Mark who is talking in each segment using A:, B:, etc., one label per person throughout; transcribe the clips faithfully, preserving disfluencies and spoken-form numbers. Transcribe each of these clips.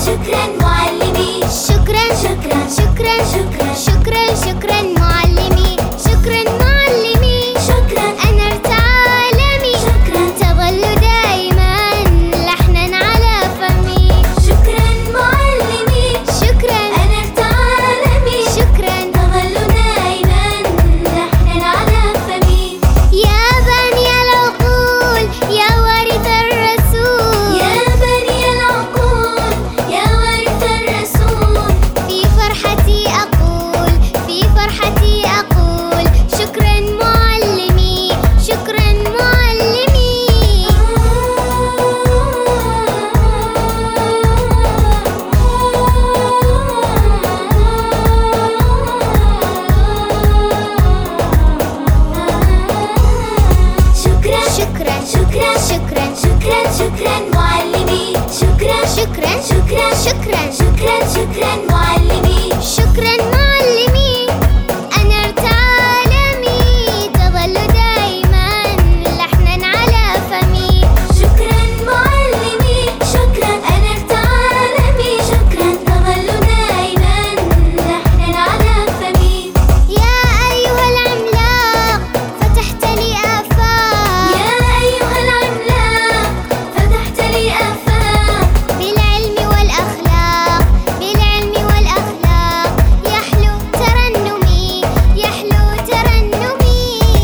A: شكرا معلمي.
B: شكرا شكرا شكرا شكرا شكرا شكرا معلمي. شكرا معلمي.
A: شكرا
B: أنا ارتعالمي.
A: شكرا
B: تظل دائما لحنا على فمي.
A: شكرا معلمي.
B: شكرا
A: أنا ارتعالمي.
B: شكرا
A: تظل دائما لحنا على فمي.
B: يا بني العقول يا وارث الرسول.
A: يا بني العقول يا وارث الرسول.
B: في فرحتي أقول في فرحتي أقول شكرا معلمي. شكرا معلمي.
A: شكرا
B: شكرا
A: شكرا
B: شكرا
A: شكرا شكرا معلمي. شكرا
B: شكرا
A: شكرا
B: شكرا
A: شكرا شكرا معلمي.
B: شكرا معلمي. أنا ارتعالمي. تظل دائما لحنا على فمي.
A: شكرا معلمي. شكرا أنا ارتعالمي. شكرا تظل دائما لحنا على فمي.
B: يا أيها العملاق فتحت لي آفاق.
A: يا أيها العملاق فتحت لي آفاق.
B: بالعلم والأخلاق بالعلم والأخلاق يحلو ترنمي. يحلو ترنمي.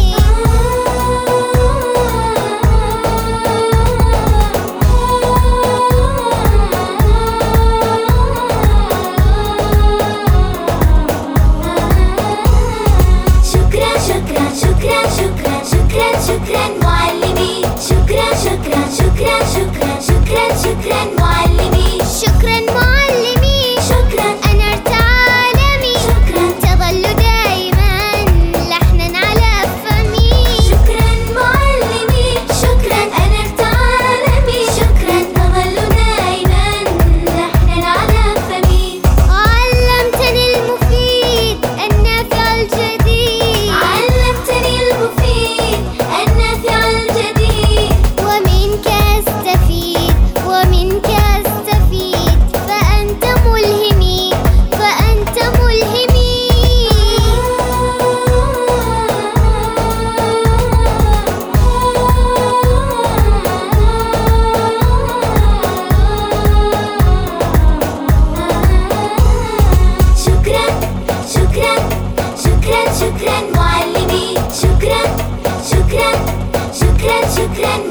A: شكرا شكرا شكرا شكرا شكرا شكرا معلمي. شكرا شكرا شكرا شكرا شكرا شكرا معلمي.
B: شكرا معلمي.
A: شكرا
B: أنا ارتعالمي.
A: شكرا
B: تظل دائما لحنا على فمي.
A: شكرا معلمي. شكرا أنا ارتعالمي. شكرا تظل دائما لحنا على فمي.
B: علمتني المفيد النافع الجديد.
A: علمتني المفيد النافع الجديد.
B: ومنك أستفيد ومنك أستفيد فأنت ملهمي. فأنت ملهمي.
A: شكرا شكرا شكرا شكرا معلمي. شكرا شكرا شكرا شكرا